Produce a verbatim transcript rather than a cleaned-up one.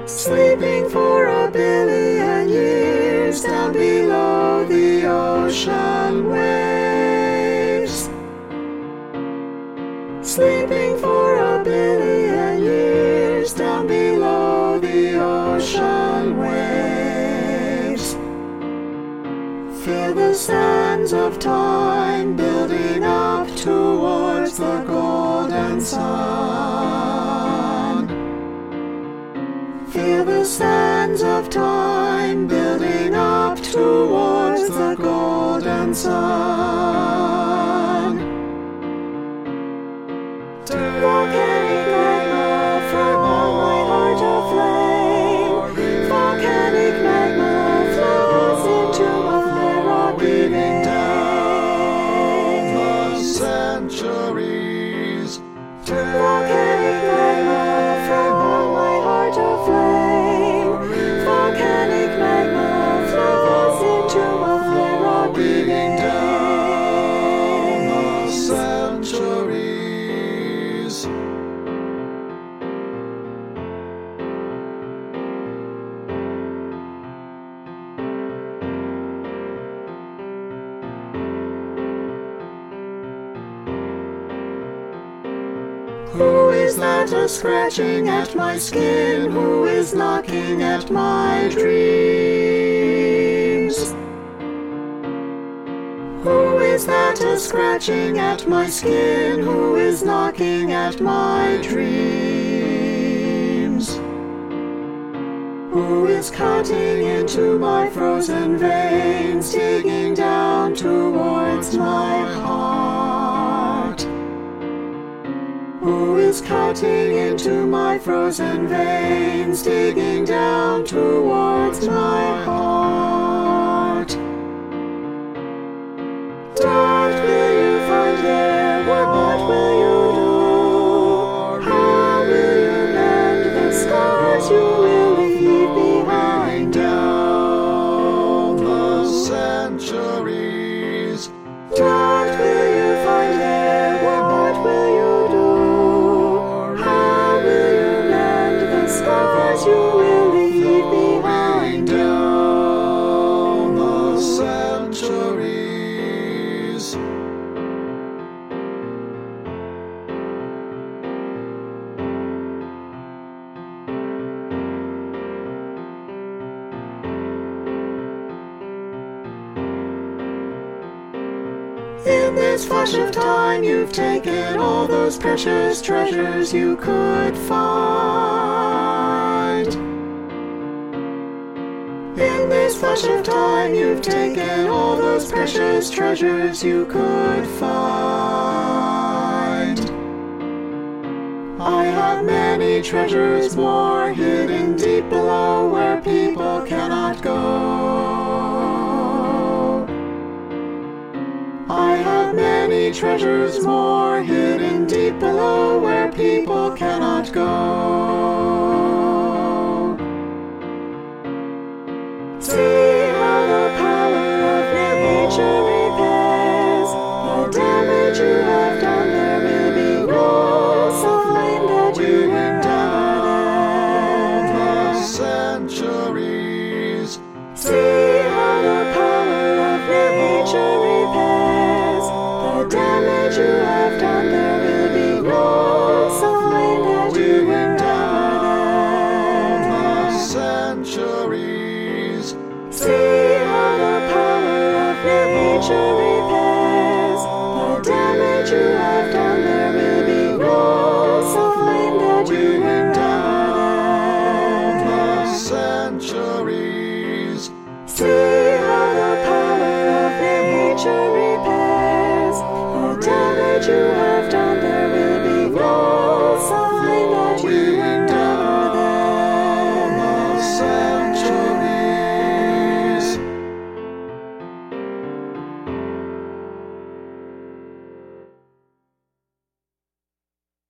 sleeping for a billion years down below the ocean waves. Sleeping for a billion years down below the ocean waves. Feel the sands of time building up towards the golden sun. Feel the sands of time building up towards the golden sun. Volcanic magma from my heart aflame. Volcanic magma flows into my rock beating down the centuries. Volcanic magma from my heart aflame. Volcanic magma flows into my rock beating down the centuries. Who is that a scratching at my skin? Who is knocking at my dreams? Who is that a scratching at my skin? Who is knocking at my dreams? Who is cutting into my frozen veins, digging down towards my heart? Who is cutting into my frozen veins, digging down towards my heart? What will you find there? What will you do? How will you mend the scars you will leave behind Down the centuries. What will you find there? What will you do? How will you mend the scars you will leave behind Down the centuries. In this flash of time, you've taken all those precious treasures you could find. In this flash of time, you've taken all those precious treasures you could find. I have many treasures more hidden deep below where people cannot go. I have many treasures more hidden deep below where people cannot go. See how the power of nature repairs the damage you have done. There will be walls of flame that you endeavor there. The centuries. See how the power of nature repairs the damage you have done. There will be walls of flame that you endeavor there. The centuries. See how the power of nature repairs the damage you have done. There will be walls of flame that you endeavor there. The centuries. See how the power of nature